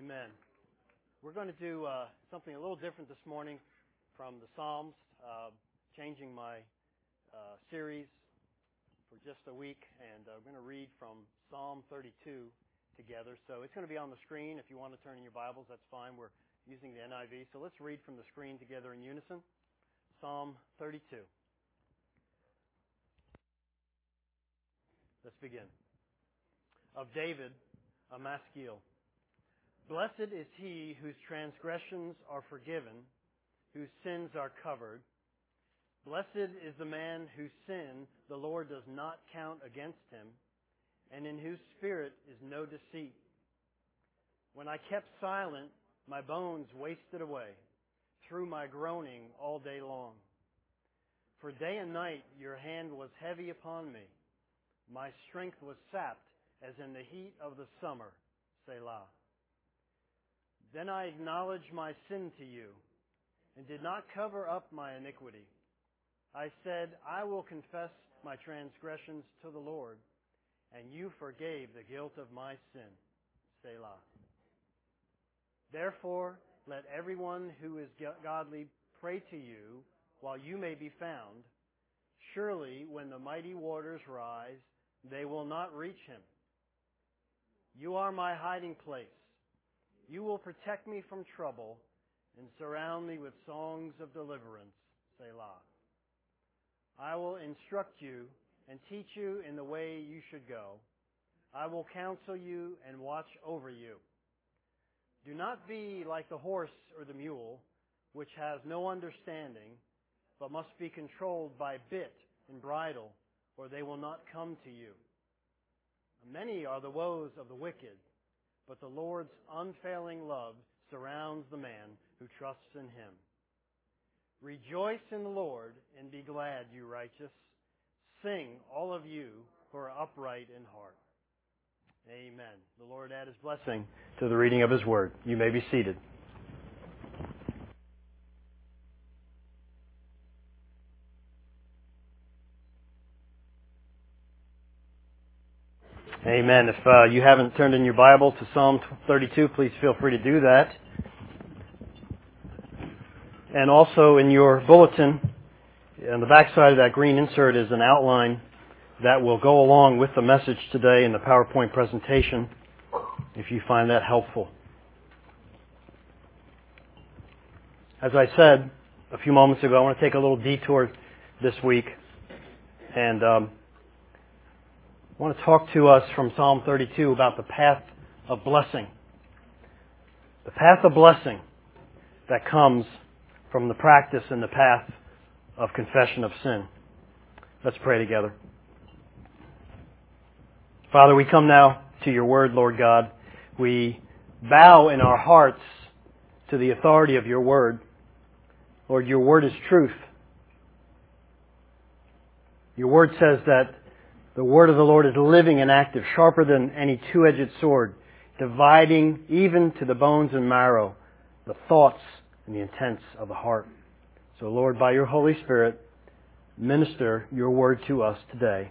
Amen. We're going to do something a little different this morning from the Psalms, changing my series for just a week, and we're going to read from Psalm 32 together. So it's going to be on the screen. If you want to turn in your Bibles, that's fine. We're using the NIV. So let's read from the screen together in unison. Psalm 32. Let's begin. Of David, a Maskil. Blessed is he whose transgressions are forgiven, whose sins are covered. Blessed is the man whose sin the Lord does not count against him, and in whose spirit is no deceit. When I kept silent, my bones wasted away through my groaning all day long. For day and night your hand was heavy upon me. My strength was sapped as in the heat of the summer. Selah. Then I acknowledged my sin to you and did not cover up my iniquity. I said, I will confess my transgressions to the Lord, and you forgave the guilt of my sin. Selah. Therefore, let everyone who is godly pray to you while you may be found. Surely, when the mighty waters rise, they will not reach him. You are my hiding place. You will protect me from trouble and surround me with songs of deliverance. Selah. I will instruct you and teach you in the way you should go. I will counsel you and watch over you. Do not be like the horse or the mule, which has no understanding, but must be controlled by bit and bridle, or they will not come to you. Many are the woes of the wicked, but the Lord's unfailing love surrounds the man who trusts in Him. Rejoice in the Lord and be glad, you righteous. Sing, all of you who are upright in heart. Amen. The Lord add His blessing to the reading of His Word. You may be seated. Amen. If you haven't turned in your Bible to Psalm 32, please feel free to do that. And also in your bulletin, on the back side of that green insert is an outline that will go along with the message today in the PowerPoint presentation, if you find that helpful. As I said a few moments ago, I want to take a little detour this week, and I want to talk to us from Psalm 32 about the path of blessing. The path of blessing that comes from the practice and the path of confession of sin. Let's pray together. Father, we come now to your word, Lord God. We bow in our hearts to the authority of your word. Lord, your word is truth. Your word says that the word of the Lord is living and active, sharper than any two-edged sword, dividing even to the bones and marrow, the thoughts and the intents of the heart. So, Lord, by your Holy Spirit, minister your word to us today.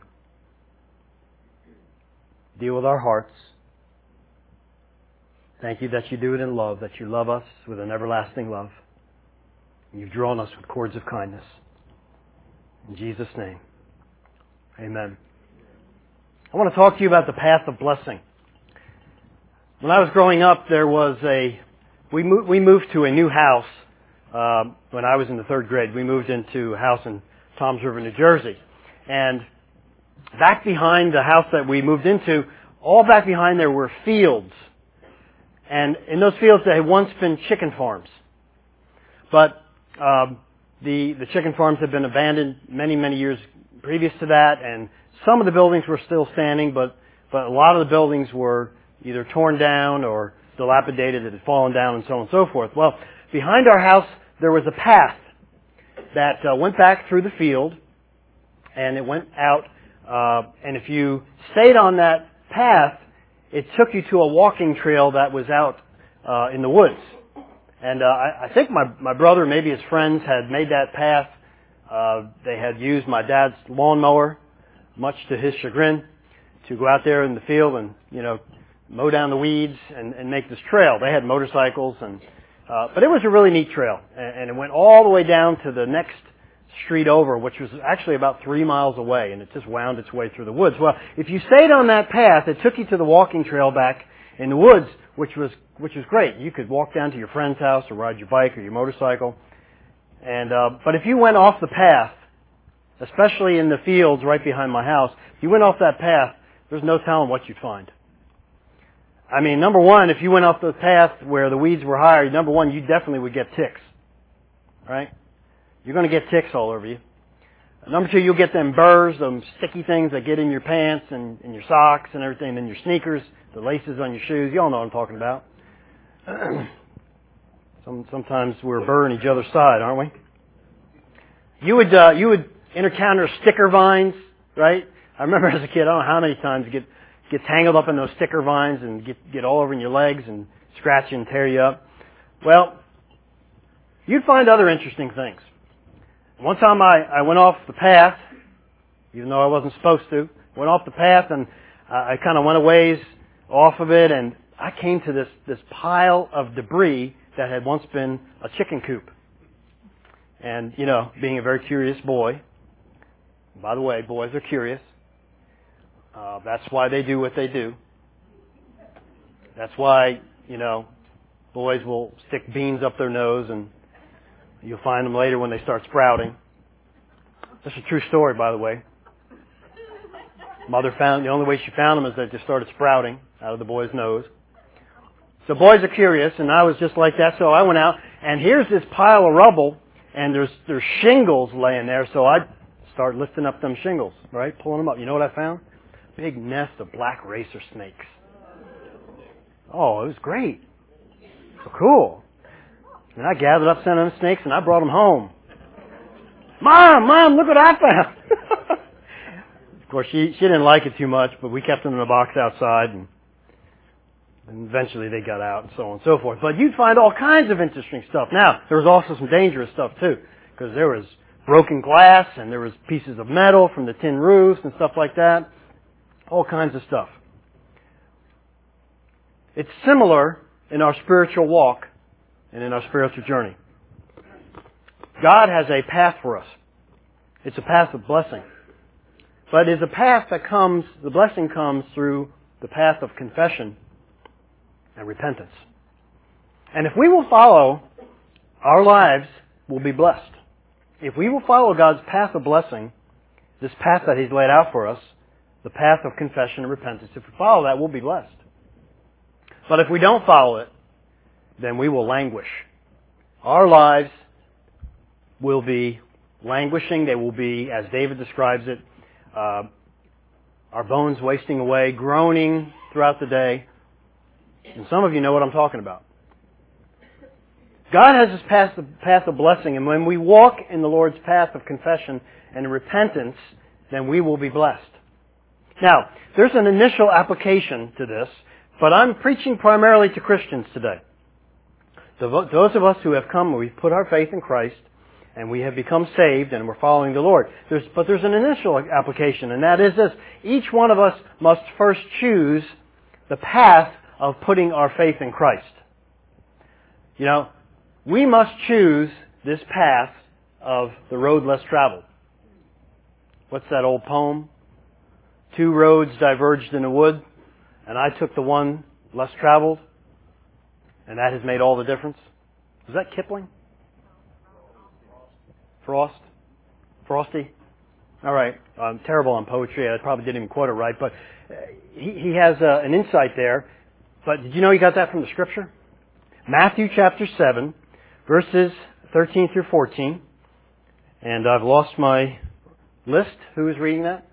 Deal with our hearts. Thank you that you do it in love, that you love us with an everlasting love. You've drawn us with cords of kindness. In Jesus' name, amen. I want to talk to you about the path of blessing. When I was growing up, we moved to a new house when I was in the third grade. We moved into a house in Toms River, New Jersey. And back behind the house that we moved into, all back behind there were fields. And in those fields there had once been chicken farms. But the chicken farms had been abandoned many, many years previous to that, and some of the buildings were still standing, but a lot of the buildings were either torn down or dilapidated, it had fallen down, and so on and so forth. Well, behind our house there was a path that went back through the field, and it went out, and if you stayed on that path, it took you to a walking trail that was out in the woods. And I think my brother, maybe his friends, had made that path. They had used my dad's lawnmower, much to his chagrin, to go out there in the field and, mow down the weeds and make this trail. They had motorcycles, but it was a really neat trail, and it went all the way down to the next street over, which was actually about 3 miles away, and it just wound its way through the woods. Well, if you stayed on that path, it took you to the walking trail back in the woods, which was great. You could walk down to your friend's house or ride your bike or your motorcycle. But if you went off the path, especially in the fields right behind my house, if you went off that path, there's no telling what you'd find. I mean, number one, if you went off the path where the weeds were higher, number one, you definitely would get ticks. Right? You're going to get ticks all over you. Number two, you'll get them burrs, them sticky things that get in your pants and in your socks and everything, and your sneakers, the laces on your shoes. You all know what I'm talking about. Sometimes we're burring each other's side, aren't we? You would encounter sticker vines, right? I remember as a kid, I don't know how many times you get tangled up in those sticker vines and get all over in your legs and scratch you and tear you up. Well, you'd find other interesting things. One time I went off the path, even though I wasn't supposed to. Went off the path and I kind of went a ways off of it, and I came to this pile of debris that had once been a chicken coop. And, you know, being a very curious boy, by the way, boys are curious. That's why they do what they do. That's why, you know, boys will stick beans up their nose, and you'll find them later when they start sprouting. That's a true story, by the way. Mother found, the only way she found them is that they started sprouting out of the boy's nose. So boys are curious, and I was just like that, so I went out, and here's this pile of rubble, and there's shingles laying there, so I start lifting up them shingles, right, pulling them up. You know what I found? Big nest of black racer snakes. Oh, it was great. So cool. And I gathered up some of them snakes, and I brought them home. Mom, look what I found. Of course, she didn't like it too much, but we kept them in a box outside, and eventually they got out and so on and so forth. But you'd find all kinds of interesting stuff. Now, there was also some dangerous stuff too, because there was broken glass and there was pieces of metal from the tin roofs and stuff like that. All kinds of stuff. It's similar in our spiritual walk and in our spiritual journey. God has a path for us. It's a path of blessing. But it's a path that the blessing comes through the path of confession and repentance. And if we will follow, our lives will be blessed. If we will follow God's path of blessing, this path that He's laid out for us, the path of confession and repentance, if we follow that, we'll be blessed. But if we don't follow it, then we will languish. Our lives will be languishing. They will be, as David describes it, our bones wasting away, groaning throughout the day. And some of you know what I'm talking about. God has this path of blessing, and when we walk in the Lord's path of confession and repentance, then we will be blessed. Now, there's an initial application to this, but I'm preaching primarily to Christians today. Those of us who have come, we've put our faith in Christ, and we have become saved, and we're following the Lord. But there's an initial application, and that is this. Each one of us must first choose the path of putting our faith in Christ. You know, we must choose this path of the road less traveled. What's that old poem? 2 roads diverged in a wood, and I took the one less traveled, and that has made all the difference. Was that Kipling? Frosty? All right. I'm terrible on poetry. I probably didn't even quote it right, but he has an insight there. But did you know he got that from the Scripture? Matthew chapter 7, verses 13 through 14. And I've lost my list. Who is reading that?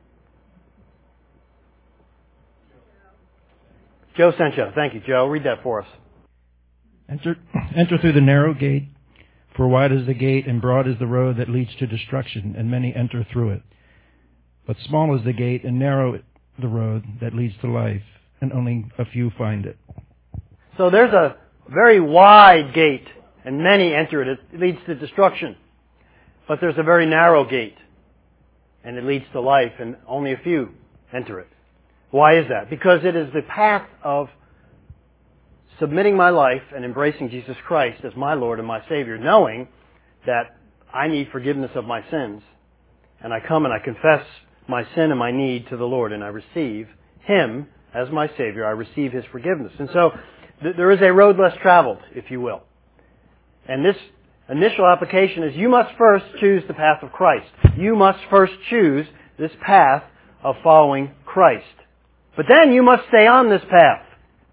Joe Sencha. Thank you, Joe. Read that for us. Enter through the narrow gate, for wide is the gate and broad is the road that leads to destruction, and many enter through it. But small is the gate and narrow the road that leads to life, and only a few find it. So there's a very wide gate, and many enter it. It leads to destruction. But there's a very narrow gate, and it leads to life, and only a few enter it. Why is that? Because it is the path of submitting my life and embracing Jesus Christ as my Lord and my Savior, knowing that I need forgiveness of my sins. And I come and I confess my sin and my need to the Lord, and I receive Him as my Savior. I receive His forgiveness. And so there is a road less traveled, if you will. And this initial application is you must first choose the path of Christ. You must first choose this path of following Christ. But then you must stay on this path.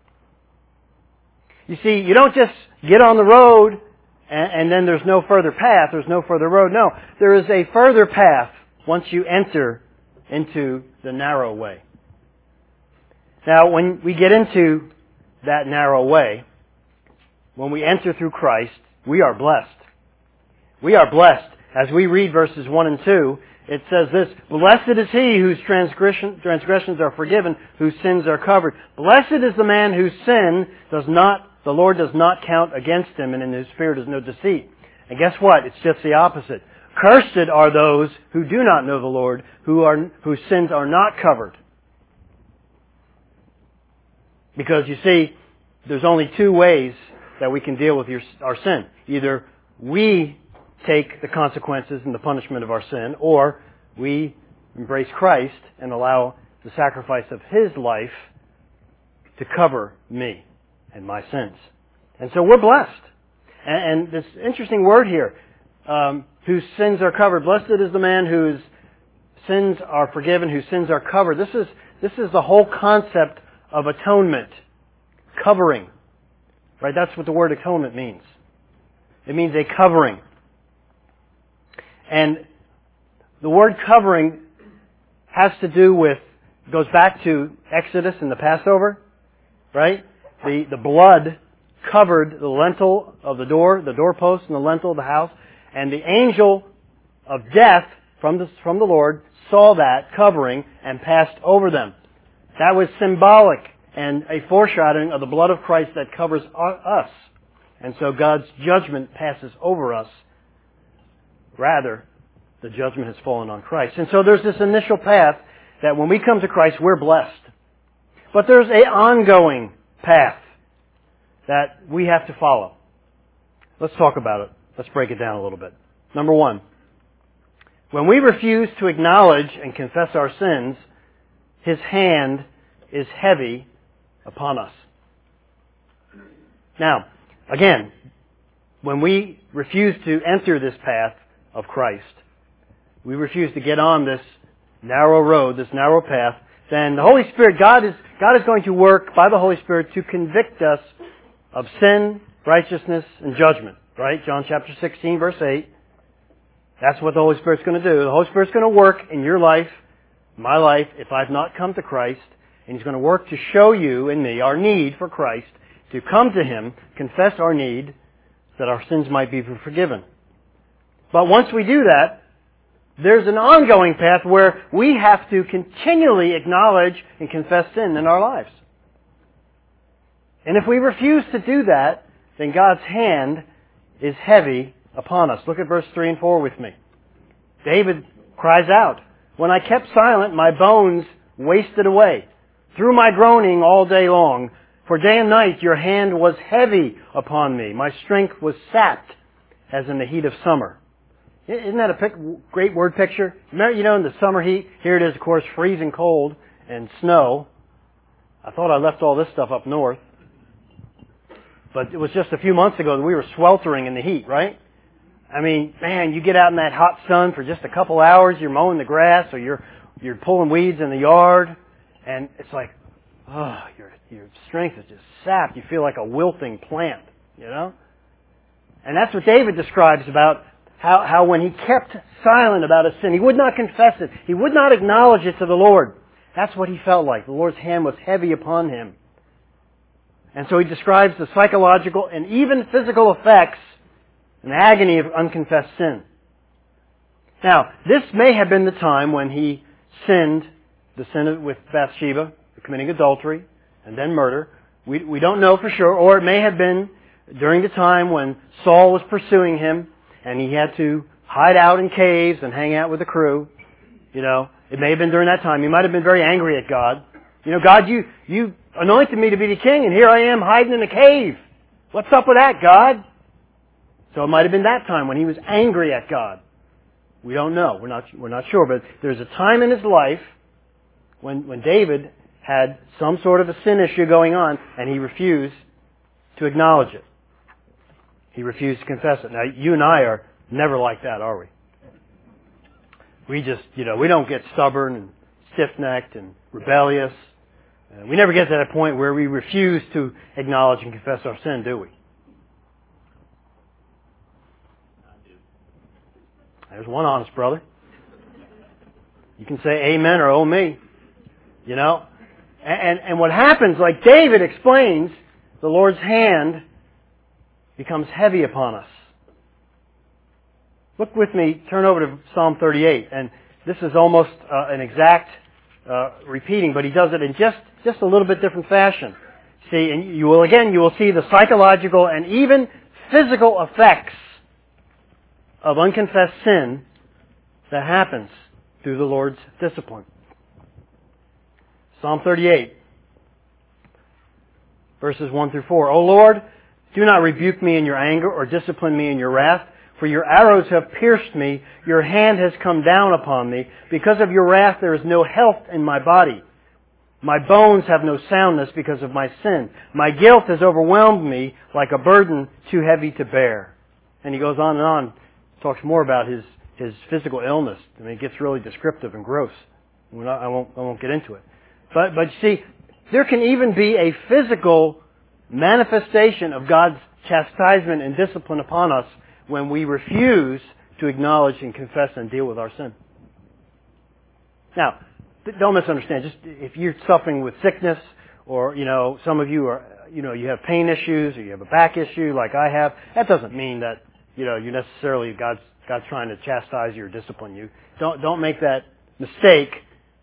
You see, you don't just get on the road and then there's no further path, there's no further road. No, there is a further path once you enter into the narrow way. Now, when we get into that narrow way, when we enter through Christ, we are blessed. We are blessed. As we read verses 1 and 2, it says this, "Blessed is he whose transgressions are forgiven, whose sins are covered. Blessed is the man whose sin the Lord does not count against him, and in his spirit is no deceit." And guess what? It's just the opposite. Cursed are those who do not know the Lord, whose sins are not covered. Because you see, there's only two ways that we can deal with our sin. Either we take the consequences and the punishment of our sin, or we embrace Christ and allow the sacrifice of His life to cover me and my sins. And so we're blessed. And this interesting word here, whose sins are covered. Blessed is the man whose sins are forgiven, whose sins are covered. This is the whole concept of atonement. Covering. Right? That's what the word atonement means. It means a covering. And the word covering has to do with, goes back to Exodus and the Passover, right? The blood covered the lintel of the doorpost and the lintel of the house, and the angel of death from the Lord saw that covering and passed over them. That was symbolic and a foreshadowing of the blood of Christ that covers us. And so God's judgment passes over us. Rather, the judgment has fallen on Christ. And so there's this initial path that when we come to Christ, we're blessed. But there's an ongoing path that we have to follow. Let's talk about it. Let's break it down a little bit. Number one, when we refuse to acknowledge and confess our sins, His hand is heavy upon us. Now, again, when we refuse to enter this path of Christ, we refuse to get on this narrow road, this narrow path, then the Holy Spirit, God is going to work by the Holy Spirit to convict us of sin, righteousness, and judgment. Right? John chapter 16, verse 8. That's what the Holy Spirit's going to do. The Holy Spirit's going to work in your life, my life, if I've not come to Christ, and He's going to work to show you and me our need for Christ, to come to Him, confess our need, that our sins might be forgiven. But once we do that, there's an ongoing path where we have to continually acknowledge and confess sin in our lives. And if we refuse to do that, then God's hand is heavy upon us. Look at verse 3 and 4 with me. David cries out, "When I kept silent, my bones wasted away. Through my groaning all day long, for day and night your hand was heavy upon me. My strength was sapped as in the heat of summer." Isn't that a great word picture? Remember, in the summer heat, here it is, of course, freezing cold and snow. I thought I left all this stuff up north. But it was just a few months ago that we were sweltering in the heat, right? I mean, man, you get out in that hot sun for just a couple hours, you're mowing the grass or you're pulling weeds in the yard, and it's like, oh, your strength is just sapped. You feel like a wilting plant, And that's what David describes about how when he kept silent about his sin, he would not confess it. He would not acknowledge it to the Lord. That's what he felt like. The Lord's hand was heavy upon him. And so he describes the psychological and even physical effects and agony of unconfessed sin. Now, this may have been the time when he sinned, the sin with Bathsheba, committing adultery, and then murder. We don't know for sure, or it may have been during the time when Saul was pursuing him, and he had to hide out in caves and hang out with the crew. It may have been during that time. He might have been very angry at God. God, you anointed me to be the king, and here I am hiding in a cave. What's up with that, God? So it might have been that time when he was angry at God. We don't know. We're not sure. But there's a time in his life when David had some sort of a sin issue going on, and he refused to acknowledge it. He refused to confess it. Now, you and I are never like that, are we? We just, we don't get stubborn and stiff-necked and rebellious. We never get to that point where we refuse to acknowledge and confess our sin, do we? There's one honest brother. You can say amen or oh me. And what happens, like David explains, the Lord's hand becomes heavy upon us. Look with me, turn over to Psalm 38. And this is almost an exact repeating, but he does it in just a little bit different fashion. See, and you will see the psychological and even physical effects of unconfessed sin that happens through the Lord's discipline. Psalm 38, verses 1 through 4. O Lord, do not rebuke me in your anger or discipline me in your wrath, for your arrows have pierced me, your hand has come down upon me. Because of your wrath there is no health in my body. My bones have no soundness because of my sin. My guilt has overwhelmed me like a burden too heavy to bear. And he goes on, talks more about his physical illness. I mean, it gets really descriptive and gross. I won't get into it. But you see, there can even be a physical manifestation of God's chastisement and discipline upon us when we refuse to acknowledge and confess and deal with our sin. Now, don't misunderstand. Just if you're suffering with sickness, or some of you are, you have pain issues, or you have a back issue like I have, that doesn't mean that you necessarily God's trying to chastise you or discipline you. Don't make that mistake.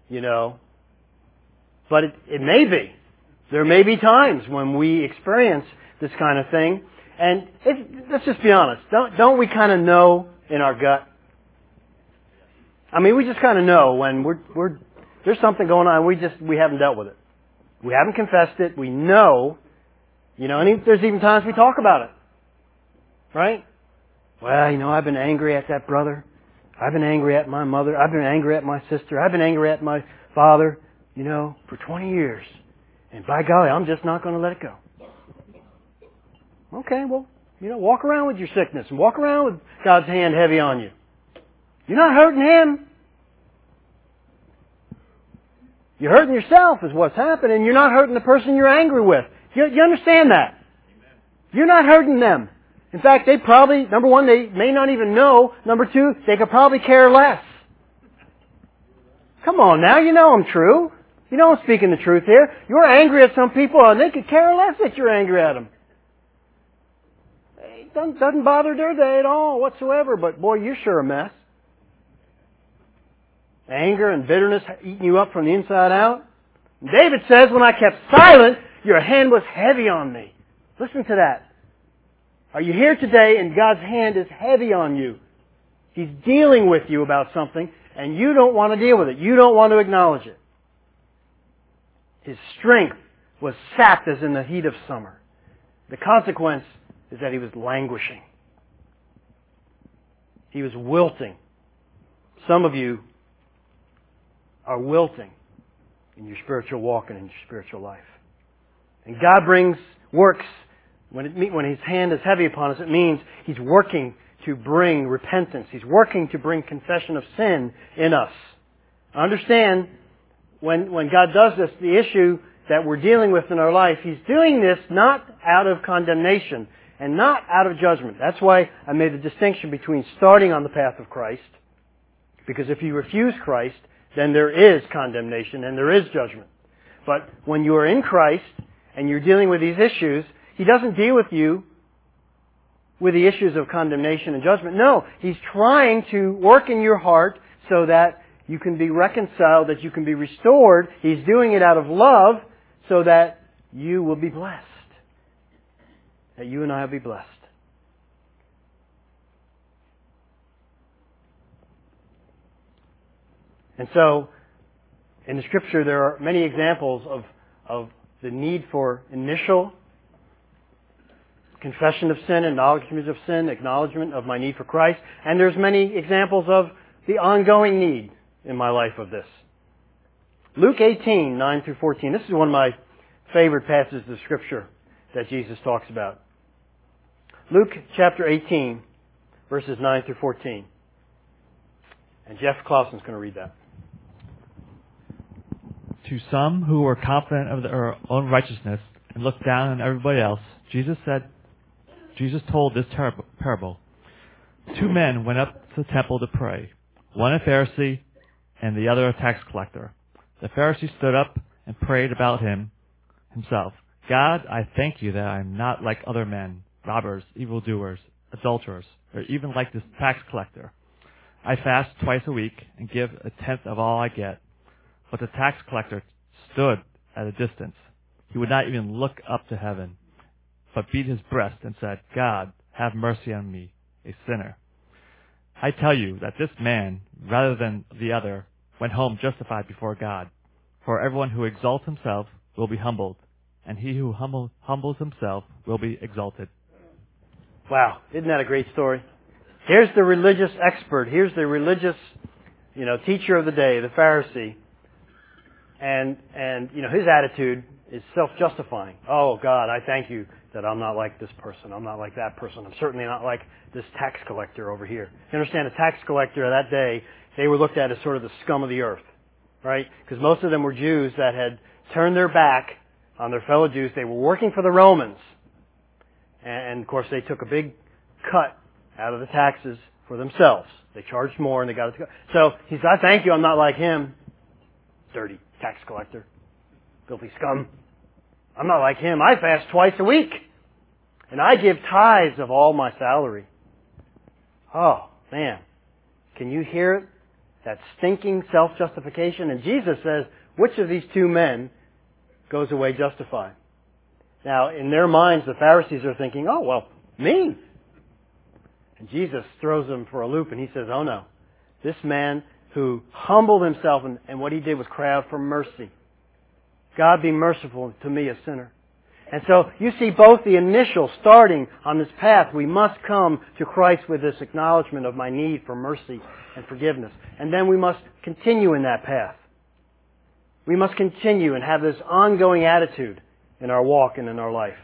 But it may be. There may be times when we experience this kind of thing. And let's just be honest. Don't we kind of know in our gut? I mean, we just kind of know when there's something going on. We haven't dealt with it. We haven't confessed it. We know. And there's even times we talk about it. Right? Well, I've been angry at that brother. I've been angry at my mother. I've been angry at my sister. I've been angry at my father, for 20 years. And by golly, I'm just not going to let it go. Okay, well, walk around with your sickness and walk around with God's hand heavy on you. You're not hurting Him. You're hurting yourself is what's happening. You're not hurting the person you're angry with. You understand that? You're not hurting them. In fact, they probably, number one, they may not even know. Number two, they could probably care less. Come on now, I'm true. I'm speaking the truth here. You're angry at some people and they could care less that you're angry at them. It doesn't bother their day at all whatsoever, but boy, you're sure a mess. Anger and bitterness eating you up from the inside out. David says, when I kept silent, your hand was heavy on me. Listen to that. Are you here today and God's hand is heavy on you? He's dealing with you about something and you don't want to deal with it. You don't want to acknowledge it. His strength was sapped as in the heat of summer. The consequence is that he was languishing. He was wilting. Some of you are wilting in your spiritual walk and in your spiritual life. And God works, when His hand is heavy upon us, it means He's working to bring repentance. He's working to bring confession of sin in us. Understand, when God does this, the issue that we're dealing with in our life, He's doing this not out of condemnation and not out of judgment. That's why I made the distinction between starting on the path of Christ, because if you refuse Christ, then there is condemnation and there is judgment. But when you are in Christ and you're dealing with these issues, He doesn't deal with you with the issues of condemnation and judgment. No, He's trying to work in your heart so that you can be reconciled, that you can be restored. He's doing it out of love so that you will be blessed. That you and I will be blessed. And so, in the Scripture, there are many examples of the need for initial confession of sin, acknowledgement of sin, acknowledgement of my need for Christ. And there's many examples of the ongoing need in my life of this. Luke 18, 9 through 14. This is one of my favorite passages of Scripture that Jesus talks about. Luke chapter 18, verses 9 through 14. And Jeff Clausen's going to read that. To some who were confident of their own righteousness and looked down on everybody else, Jesus told this parable. 2 men went up to the temple to pray, one a Pharisee and the other a tax collector. The Pharisee stood up and prayed about himself. God, I thank you that I am not like other men, robbers, evildoers, adulterers, or even like this tax collector. I fast twice a week and give a tenth of all I get. But the tax collector stood at a distance. He would not even look up to heaven, but beat his breast and said, God, have mercy on me, a sinner. I tell you that this man, rather than the other, went home justified before God. For everyone who exalts himself will be humbled, and he who humbles himself will be exalted. Wow, isn't that a great story? Here's the religious expert. Here's the religious, teacher of the day, the Pharisee. And his attitude is self-justifying. Oh, God, I thank you that I'm not like this person. I'm not like that person. I'm certainly not like this tax collector over here. You understand, a tax collector that day, they were looked at as sort of the scum of the earth, right? Because most of them were Jews that had turned their back on their fellow Jews. They were working for the Romans. And of course, they took a big cut out of the taxes for themselves. They charged more and they got it to go. So he said, I thank you, I'm not like him. Dirty tax collector. Filthy scum. I'm not like him. I fast twice a week. And I give tithes of all my salary. Oh, man. Can you hear it? That stinking self-justification. And Jesus says, which of these 2 men goes away justified? Now, in their minds, the Pharisees are thinking, oh, well, me. And Jesus throws them for a loop and he says, oh no. This man who humbled himself and what he did was cry out for mercy. God, be merciful to me, a sinner. And so you see both the initial starting on this path. We must come to Christ with this acknowledgement of my need for mercy and forgiveness. And then we must continue in that path. We must continue and have this ongoing attitude in our walk and in our life.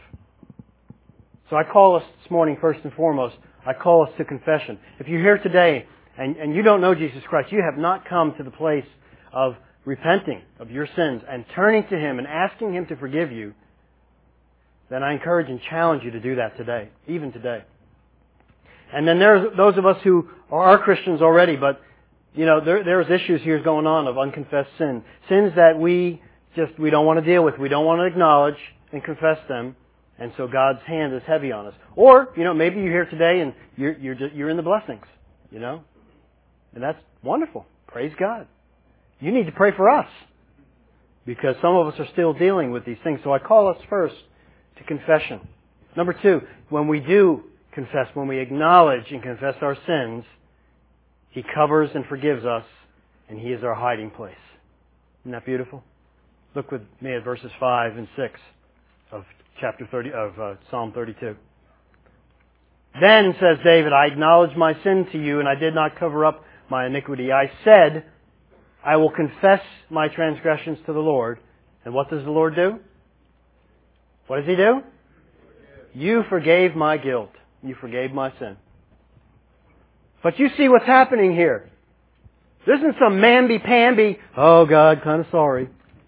So I call us this morning, first and foremost, I call us to confession. If you're here today and you don't know Jesus Christ, you have not come to the place of repenting of your sins and turning to Him and asking Him to forgive you, then I encourage and challenge you to do that today, even today. And then there's those of us who are Christians already, but there's issues here going on of unconfessed sin. Sins that we don't want to deal with. We don't want to acknowledge and confess them. And so God's hand is heavy on us. Or, maybe you're here today and you're in the blessings, And that's wonderful. Praise God. You need to pray for us. Because some of us are still dealing with these things. So I call us first to confession. Number 2, when we do confess, when we acknowledge and confess our sins, He covers and forgives us, and He is our hiding place. Isn't that beautiful? Look with me at verses 5 and 6 of chapter 30 of Psalm 32. Then, says David, I acknowledged my sin to you, and I did not cover up my iniquity. I said, I will confess my transgressions to the Lord. And what does the Lord do? What does He do? You forgave my guilt. You forgave my sin. But you see what's happening here. This isn't some mamby-pamby, oh God, kind of sorry.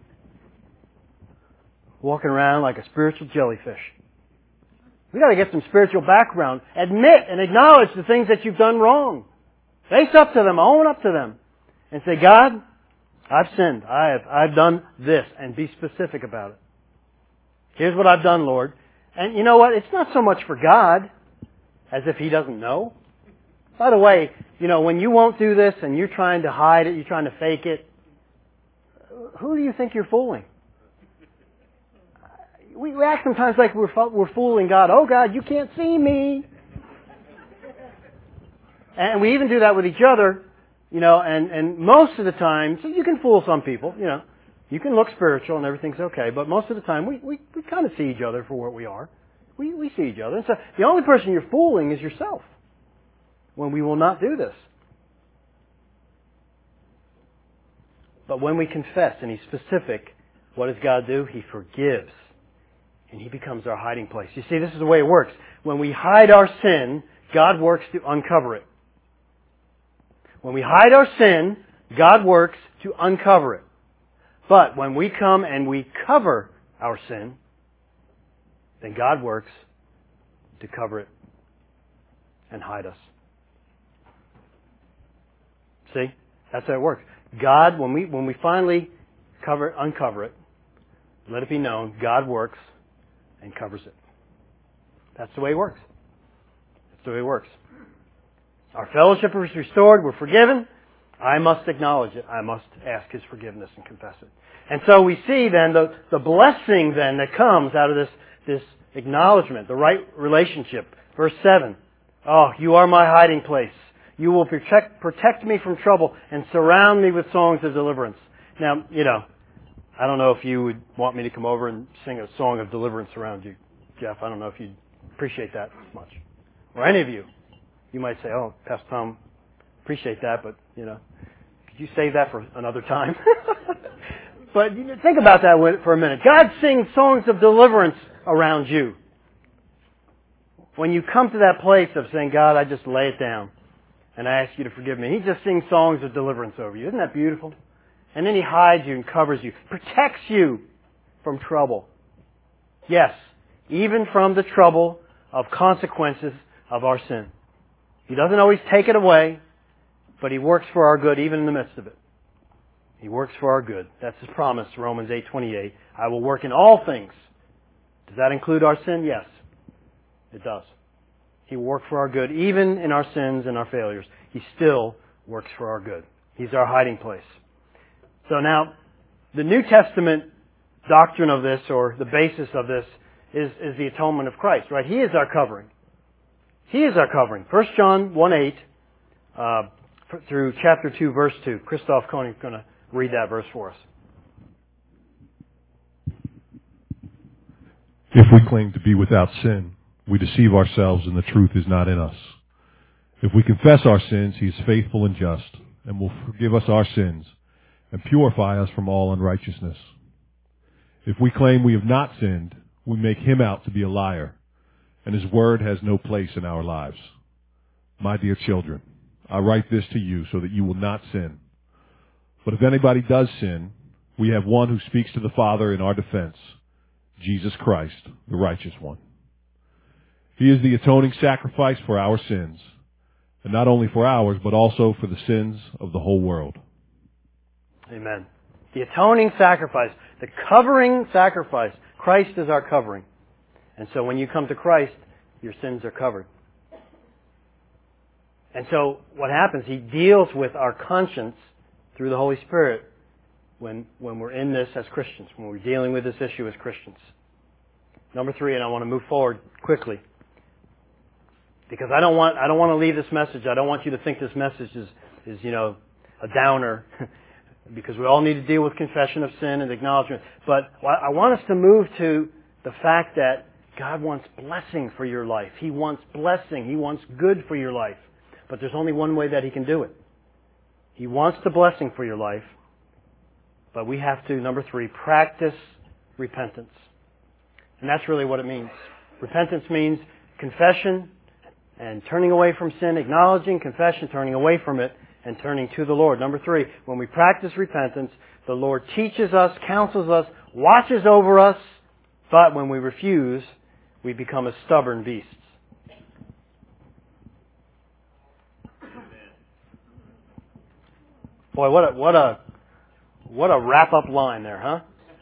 Walking around like a spiritual jellyfish. We've got to get some spiritual background. Admit and acknowledge the things that you've done wrong. Face up to them, own up to them. And say, God, I've sinned. I've done this. And be specific about it. Here's what I've done, Lord. And you know what? It's not so much for God as if He doesn't know. By the way, when you won't do this and you're trying to hide it, you're trying to fake it, who do you think you're fooling? We act sometimes like we're fooling God. Oh, God, you can't see me. And we even do that with each other, and most of the time, so you can fool some people, You can look spiritual and everything's okay, but most of the time we kind of see each other for what we are. We see each other. And so the only person you're fooling is yourself when we will not do this. But when we confess, and He's specific, what does God do? He forgives. And He becomes our hiding place. You see, this is the way it works. When we hide our sin, God works to uncover it. When we hide our sin, God works to uncover it. But when we come and we cover our sin, then God works to cover it and hide us. See? That's how it works. God, when we finally uncover it, let it be known, God works and covers it. That's the way it works. That's the way it works. Our fellowship is restored. We're forgiven. I must acknowledge it. I must ask His forgiveness and confess it. And so we see then the blessing then that comes out of this acknowledgement, the right relationship. Verse 7. Oh, you are my hiding place. You will protect me from trouble and surround me with songs of deliverance. Now, I don't know if you would want me to come over and sing a song of deliverance around you, Jeff. I don't know if you'd appreciate that much. Or any of you. You might say, oh, Pastor Tom, appreciate that, but, could you save that for another time? But think about that for a minute. God sings songs of deliverance around you. When you come to that place of saying, God, I just lay it down and I ask you to forgive me, He just sings songs of deliverance over you. Isn't that beautiful? And then He hides you and covers you, protects you from trouble. Yes, even from the trouble of consequences of our sin. He doesn't always take it away, but He works for our good even in the midst of it. He works for our good. That's His promise, Romans 8:28. I will work in all things. Does that include our sin? Yes, it does. He will work for our good even in our sins and our failures. He still works for our good. He's our hiding place. So now, the New Testament doctrine of this, or the basis of this, is the atonement of Christ, right? He is our covering. He is our covering. 1 John 1:8 through chapter 2, verse 2. Christoph Koenig is going to read that verse for us. If we claim to be without sin, we deceive ourselves and the truth is not in us. If we confess our sins, He is faithful and just and will forgive us our sins and purify us from all unrighteousness. If we claim we have not sinned, we make Him out to be a liar, and His word has no place in our lives. My dear children, I write this to you so that you will not sin. But if anybody does sin, we have one who speaks to the Father in our defense, Jesus Christ, the righteous one. He is the atoning sacrifice for our sins, and not only for ours, but also for the sins of the whole world. Amen. The atoning sacrifice, the covering sacrifice. Christ is our covering. And so when you come to Christ, your sins are covered. And so what happens, He deals with our conscience through the Holy Spirit when we're in this as Christians, when we're dealing with this issue as Christians. Number 3, and I want to move forward quickly, because I don't want to leave this message. I don't want you to think this message is a downer, because we all need to deal with confession of sin and acknowledgement. But I want us to move to the fact that God wants blessing for your life. He wants blessing. He wants good for your life. But there's only one way that He can do it. He wants the blessing for your life, but we have to, number 3, practice repentance. And that's really what it means. Repentance means confession and turning away from sin, acknowledging confession, turning away from it, and turning to the Lord. Number 3, when we practice repentance, the Lord teaches us, counsels us, watches over us, but when we refuse, we become as stubborn beasts. Boy, what a wrap-up line there, huh?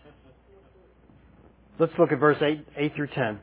Let's look at verse 8 through 10.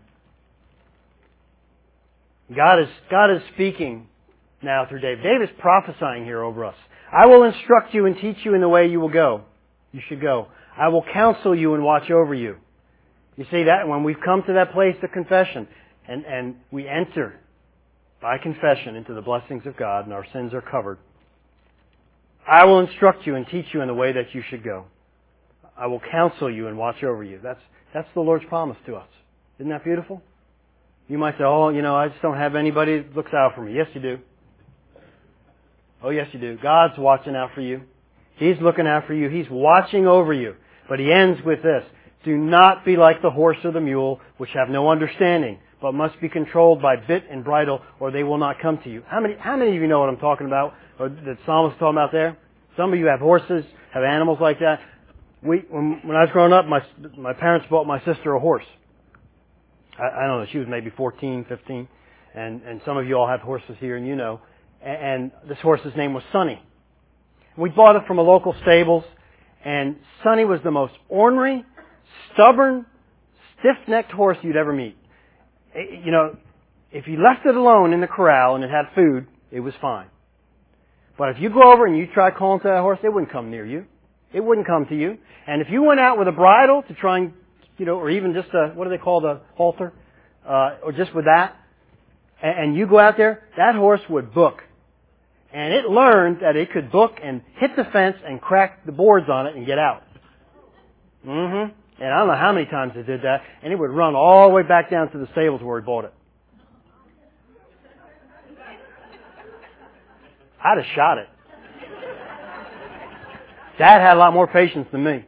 God is speaking now through David. David is prophesying here over us. I will instruct you and teach you in the way you will go. You should go. I will counsel you and watch over you. You see that when we've come to that place of confession and we enter by confession into the blessings of God and our sins are covered. I will instruct you and teach you in the way that you should go. I will counsel you and watch over you. That's the Lord's promise to us. Isn't that beautiful? You might say, oh, I just don't have anybody that looks out for me. Yes, you do. Oh, yes, you do. God's watching out for you. He's looking out for you. He's watching over you. But He ends with this. Do not be like the horse or the mule, which have no understanding, but must be controlled by bit and bridle, or they will not come to you. How many of you know what I'm talking about, or the psalmist talking about there? Some of you have horses, have animals like that. When I was growing up, my parents bought my sister a horse. I don't know, she was maybe 14, 15, and some of you all have horses here, and you know. And this horse's name was Sonny. We bought it from a local stables, and Sonny was the most ornery, stubborn, stiff-necked horse you'd ever meet. If you left it alone in the corral and it had food, it was fine. But if you go over and you try calling to that horse, it wouldn't come near you. It wouldn't come to you. And if you went out with a bridle to try and, or even just what do they call the halter? Or just with that, and you go out there, that horse would book. And it learned that it could book and hit the fence and crack the boards on it and get out. And I don't know how many times it did that. And it would run all the way back down to the stables where he bought it. I'd have shot it. Dad had a lot more patience than me.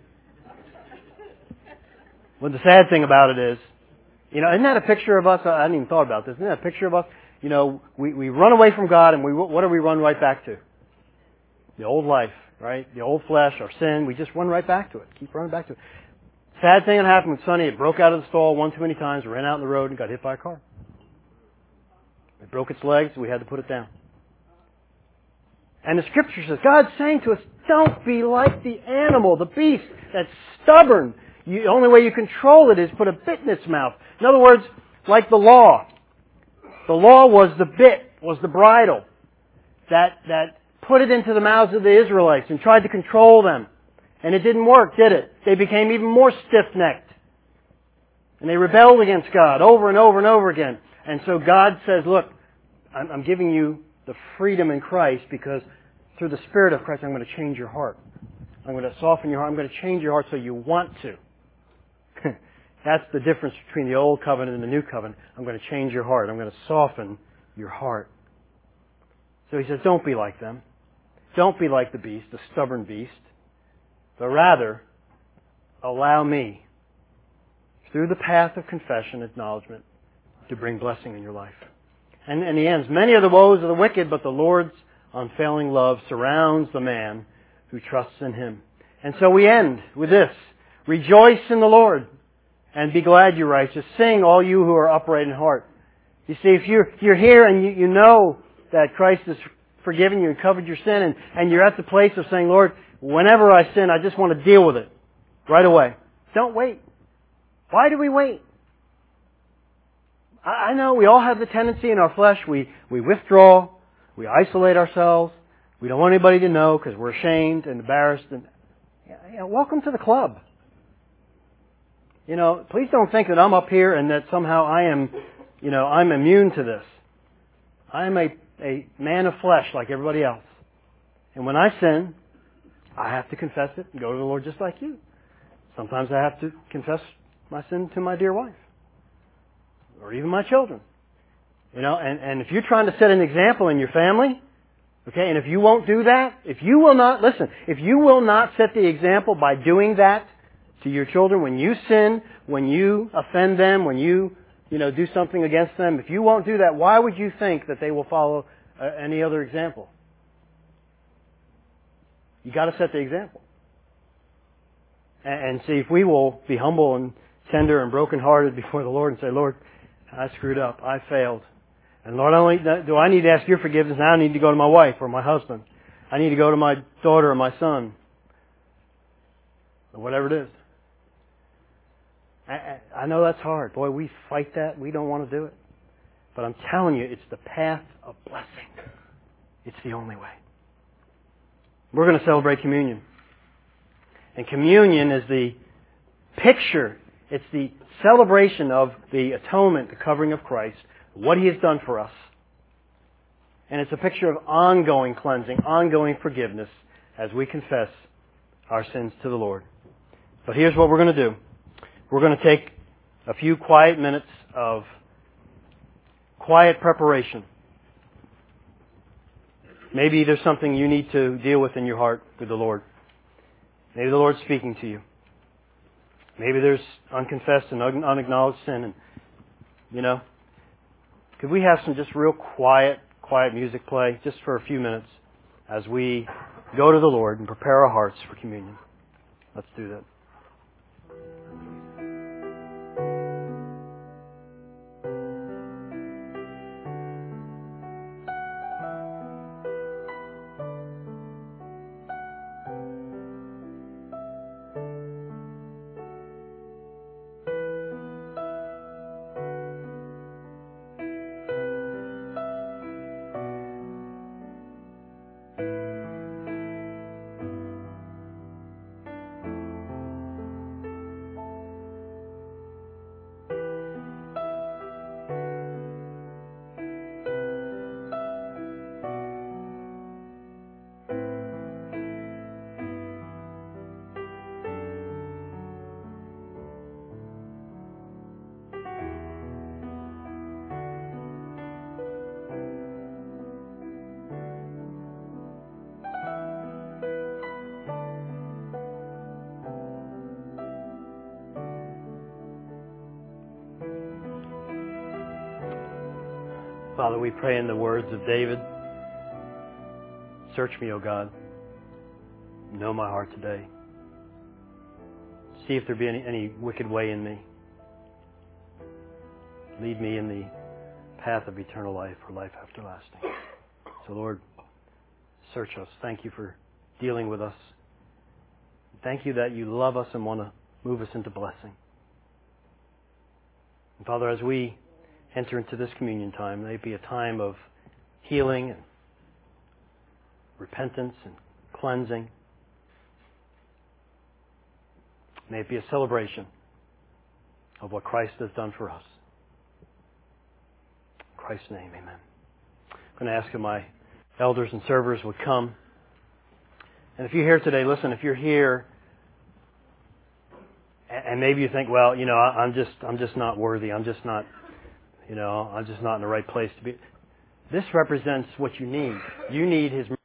But the sad thing about it is, isn't that a picture of us? I hadn't even thought about this. Isn't that a picture of us? We run away from God, and what do we run right back to? The old life, right? The old flesh, our sin. We just run right back to it. Keep running back to it. Sad thing that happened with Sonny. It broke out of the stall one too many times, ran out in the road, and got hit by a car. It broke its legs, and we had to put it down. And the Scripture says, God's saying to us, don't be like the animal, the beast that's stubborn. The only way you control it is put a bit in its mouth. In other words, like the law. The law was the bit, was the bridle that put it into the mouths of the Israelites and tried to control them. And it didn't work, did it? They became even more stiff-necked. And they rebelled against God over and over and over again. And so God says, look, I'm giving you the freedom in Christ because through the Spirit of Christ I'm going to change your heart. I'm going to soften your heart. I'm going to change your heart so you want to. That's the difference between the old covenant and the new covenant. I'm going to change your heart. I'm going to soften your heart. So He says, don't be like them. Don't be like the beast, the stubborn beast. But rather, allow me, through the path of confession, acknowledgement, to bring blessing in your life. And He ends, many are the woes of the wicked, but the Lord's unfailing love surrounds the man who trusts in Him. And so we end with this. Rejoice in the Lord and be glad, you righteous. Sing, all you who are upright in heart. You see, if you're here and you know that Christ has forgiven you and covered your sin, and you're at the place of saying, Lord, whenever I sin, I just want to deal with it right away. Don't wait. Why do we wait? I know we all have the tendency in our flesh. We withdraw. We isolate ourselves. We don't want anybody to know because we're ashamed and embarrassed. And welcome to the club. Please don't think that I'm up here and that somehow I am, I'm immune to this. I am a man of flesh like everybody else. And when I sin, I have to confess it and go to the Lord just like you. Sometimes I have to confess my sin to my dear wife. Or even my children. And if you're trying to set an example in your family, okay, and if you won't do that, if you will not set the example by doing that to your children, when you sin, when you offend them, when you do something against them, if you won't do that, why would you think that they will follow any other example? You got to set the example. And see, if we will be humble and tender and brokenhearted before the Lord and say, Lord, I screwed up. I failed. And Lord, not only do I need to ask your forgiveness, now I need to go to my wife or my husband. I need to go to my daughter or my son. Or whatever it is. I know that's hard. Boy, we fight that. We don't want to do it. But I'm telling you, it's the path of blessing. It's the only way. We're going to celebrate communion. And communion is the picture. It's the celebration of the atonement, the covering of Christ, what He has done for us. And it's a picture of ongoing cleansing, ongoing forgiveness as we confess our sins to the Lord. But here's what we're going to do. We're going to take a few quiet minutes of quiet preparation. Maybe there's something you need to deal with in your heart with the Lord. Maybe the Lord's speaking to you. Maybe there's unconfessed and unacknowledged sin. And, could we have some just real quiet music play just for a few minutes as we go to the Lord and prepare our hearts for communion? Let's do that. Father, we pray in the words of David, "Search me, O God. Know my heart today. See if there be any wicked way in me. Lead me in the path of eternal life or life everlasting." So, Lord, search us. Thank you for dealing with us. Thank you that you love us and want to move us into blessing. And Father, as we enter into this communion time, may it be a time of healing and repentance and cleansing. May it be a celebration of what Christ has done for us. In Christ's name, amen. I'm going to ask if my elders and servers would come. And if you're here today, listen, if you're here and maybe you think, well, I'm just not worthy. I'm just not in the right place to be. This represents what you need. You need His